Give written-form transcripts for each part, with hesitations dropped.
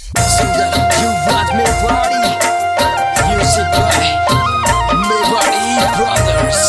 Singer, you rock me body. Music by me body brothers.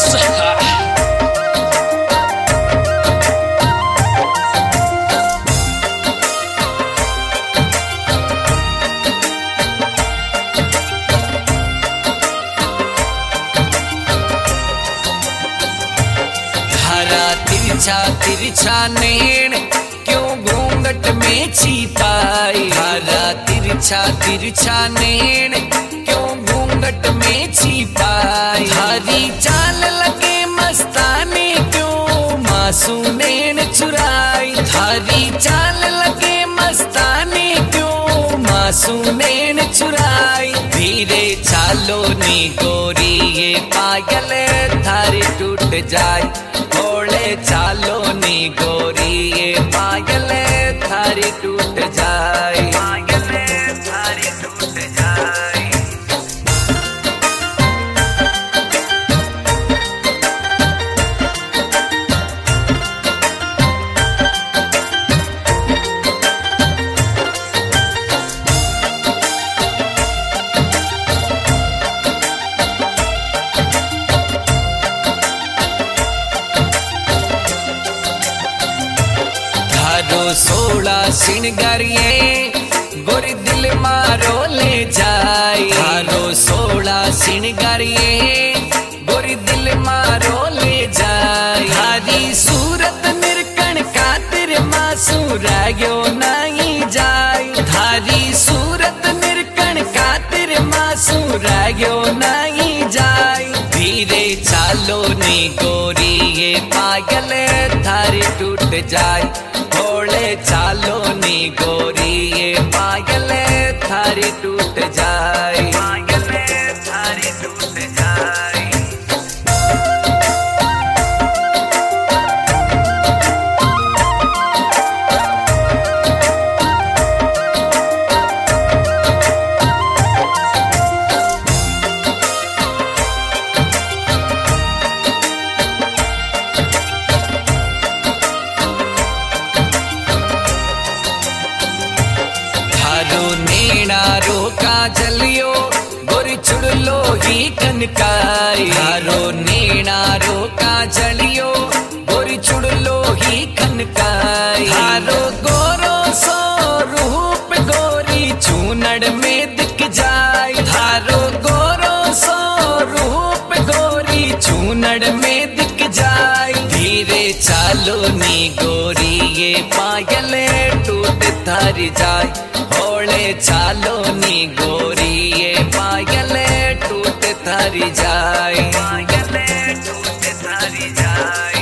हरा तिरछा तिरछा नैन क्यों घूंघट में छिपाई। हरा तिरछा तिरछा नैन क्यों घूंघट में छिपाई। हरी चाल लगे मस्ताने क्यों मासूमैन चुराई। हरी चाल लगे मस्ताने क्यों मासूमैन चुराई। धीरे चालो नी गोरी ये पायल थारी टूट जाए। थोड़े चालो नी गोरी ये पायल थारी टूट जाए। पायल थारी टूट जाए। धारो सोला सिंगारिये गोरी दिल मारो ले जाए। धारो सोला सिंगारिये गोरी दिल मारो ले जाए। हरी सूरत निरकण खातिर मासूरायो नहीं जाए। धारी सूरत निरकण खातिर मासूरायो नहीं जाए। धीरे चालो नी गोरी ये पायल थारी टूट जाए। थोड़े चालो नी गोरी ये पायल थारी टूट जाए। पायल थारी टूट जाए। थारो नैना रोका जलियो गोरी चुड़लो ही कनकाई। थारो नैना रोका जलियो गोरी चुड़लो ही कनकाई। थारो गोरो सो रूप गोरी चूनड़ में दिख जाए। थारो गोरो सो रूप गोरी चूनड़ में दिख जाए। धीरे चालो नी गोरी ये पायल टूट थारी जाए। होले चालो नी गोरी ये पायल टूट थारी जाए। पायल टूट थारी जाए।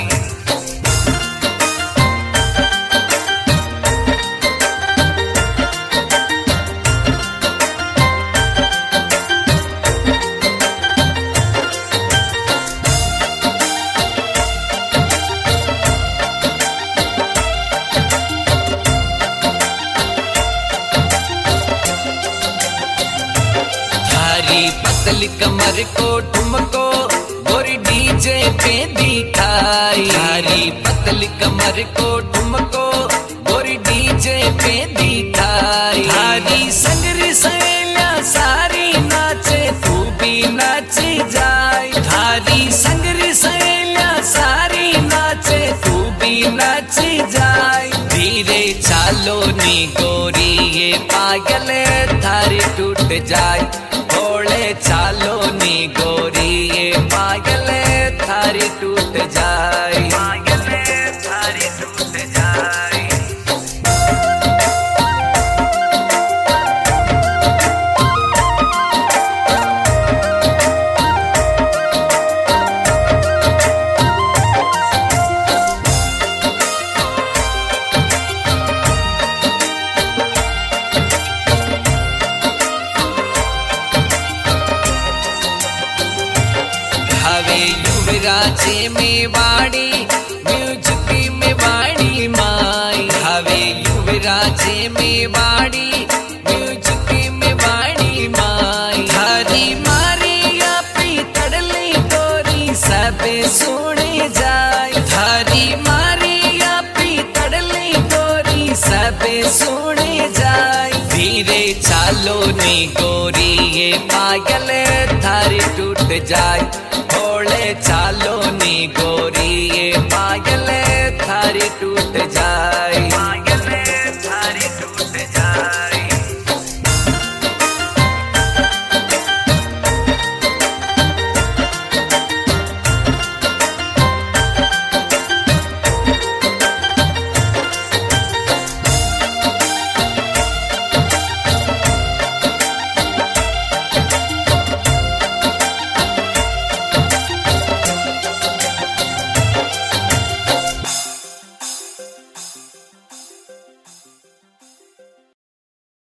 थारी पतली कमर को ठुमको गोरी डीजे पे दिखाई। थारी पतली कमर को ठुमको गोरी डीजे पे दिखाई। थारी संगरी सहेलियां सारी नाचे तू भी नाच जाए। थारी संगरी सहेलियां सारी नाचे तू भी नाच जाए। धीरे चालो नी गोरी ये पायल थारी टूट जाए। थोड़े चालो नी गोरी ये पायल थारी टूट जाए। पायल थारी टूट जाए। हवे युवराजे में वाड़ी म्यूजिक में वाड़ी माई। हवे युवराजे में वाड़ी म्यूजिक में वाड़ी माई। हरी मारिया पी तड़ली गोरी सब सुने जाए। हरी मारिया पी तड़ली गोरी सब सुने जाए। धीरे चालो नी गोरी ये पायल थारी टूट जाए थोड़े चालो नी गोरी ये पायल थारी टूट जाए